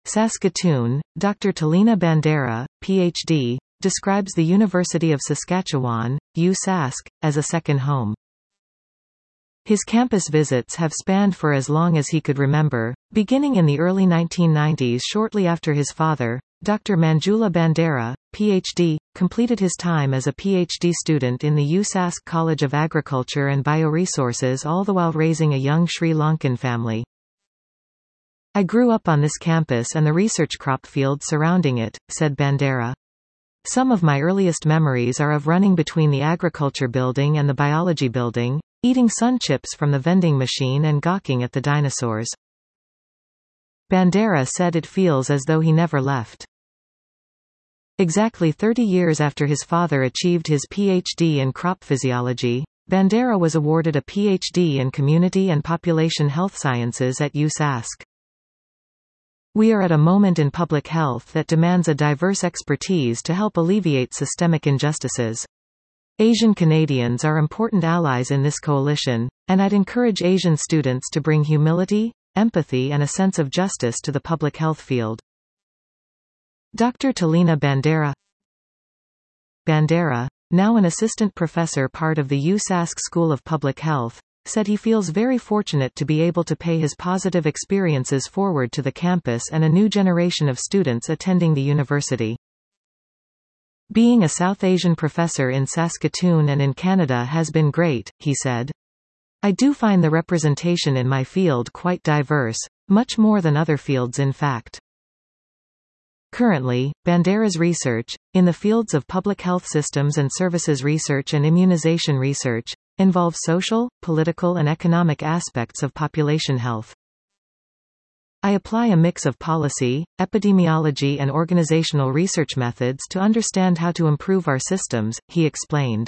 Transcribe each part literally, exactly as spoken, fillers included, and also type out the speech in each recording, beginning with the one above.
Saskatoon, Doctor Talina Bandera, P H D, describes the University of Saskatchewan, U Sask, as a second home. His campus visits have spanned for as long as he could remember, beginning in the early nineteen nineties shortly after his father, Doctor Manjula Bandera, P H D, completed his time as a P H D student in the U Sask College of Agriculture and Bioresources, all the while raising a young Sri Lankan family. "I grew up on this campus and the research crop field surrounding it," said Bandera. "Some of my earliest memories are of running between the agriculture building and the biology building, eating sun chips from the vending machine and gawking at the dinosaurs." Bandera said it feels as though he never left. Exactly thirty years after his father achieved his P H D in crop physiology, Bandera was awarded a P H D in community and population health sciences at U Sask. "We are at a moment in public health that demands a diverse expertise to help alleviate systemic injustices. Asian Canadians are important allies in this coalition, and I'd encourage Asian students to bring humility, empathy and a sense of justice to the public health field." Doctor Talina Bandera Bandera, now an assistant professor part of the U Sask School of Public Health, said he feels very fortunate to be able to pay his positive experiences forward to the campus and a new generation of students attending the university. "Being a South Asian professor in Saskatoon and in Canada has been great," he said. "I do find the representation in my field quite diverse, much more than other fields in fact." Currently, Bandera's research, in the fields of public health systems and services research and immunization research, involves social, political and economic aspects of population health. "I apply a mix of policy, epidemiology and organizational research methods to understand how to improve our systems," he explained.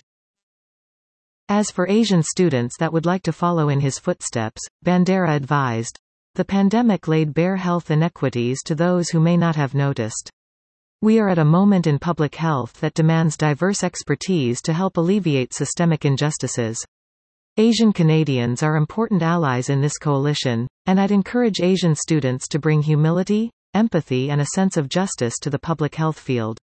As for Asian students that would like to follow in his footsteps, Bandera advised, "The pandemic laid bare health inequities to those who may not have noticed. We are at a moment in public health that demands diverse expertise to help alleviate systemic injustices. Asian Canadians are important allies in this coalition, and I'd encourage Asian students to bring humility, empathy and a sense of justice to the public health field."